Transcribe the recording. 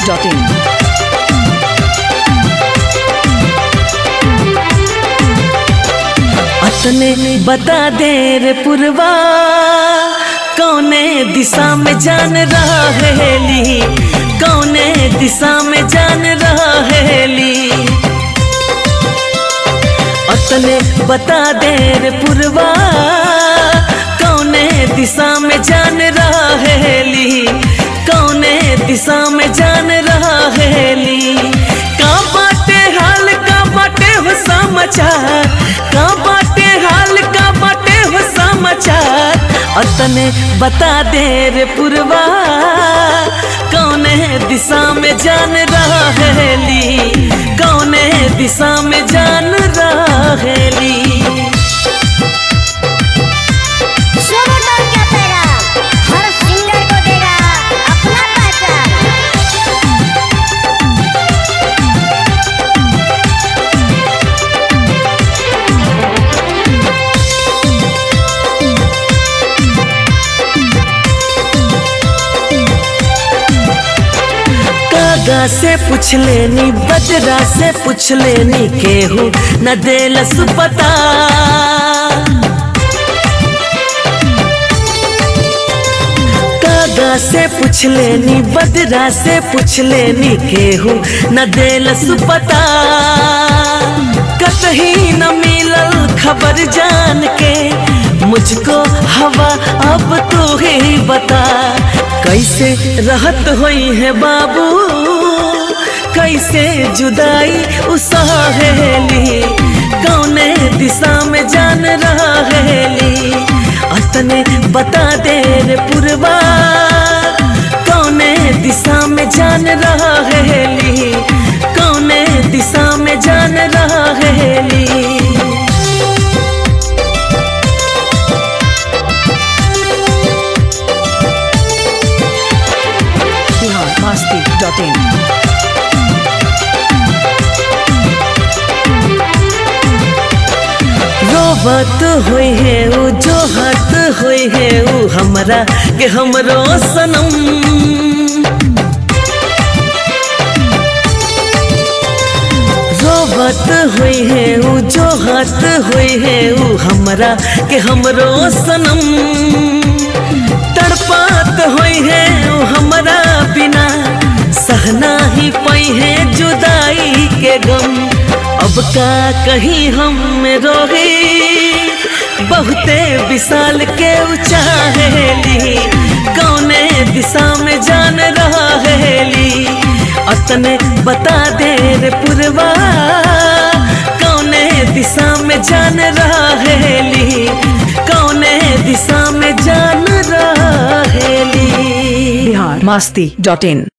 masti.in. अतने बता दे रे पुरवा कौने दिशा में जान रहेली, कौने दिशा में जान रहेली। अतने बता दे रे पुरवा कौने दिशा में जान रहेली, कौने दिशा में जान रहेली। का बाटे हाल का बाटे हो समाचार, का बाटे हाल का बाटे हो समाचार। अतने बता दे रे पुरवा कौने दिशा में जान रहेली, कौने दिशा में जान रहेली। कागा से पूछ लेनी, बजरा से पूछ लेनी, केहू न देलस पता। कागा से पूछ लेनी, बजरा से पूछ लेनी, केहू न देलस पता। कतही न मिलल खबर जान के मुझको हवा, अब तू ही बता। कैसे रहत होई है बाबू, कैसे जुदाई उसहेली, कौने दिशा में जान रहेली। अतने बता दे रे पुरवा कौने दिशा में जान रहेली, कौने दिशा में जान रहेली। masti.in. रोबत होई है उ, जोहत होई है उ हमरा के हमरो सनम। रोबत होई है उ, जोहत होई है उ हमरा के हमरो सनम। तड़पात होई है उ हमरा बिना, सहना ही पई है जुदाई के गम। अब का कहीं हम रोही बहुते विशाल के चाहेली, कौने दिशा में जान रहेली। अतने बता दे रे पुरवा कौने दिशा में जान रहेली, कौने दिशा में जान रहेली। masti.in.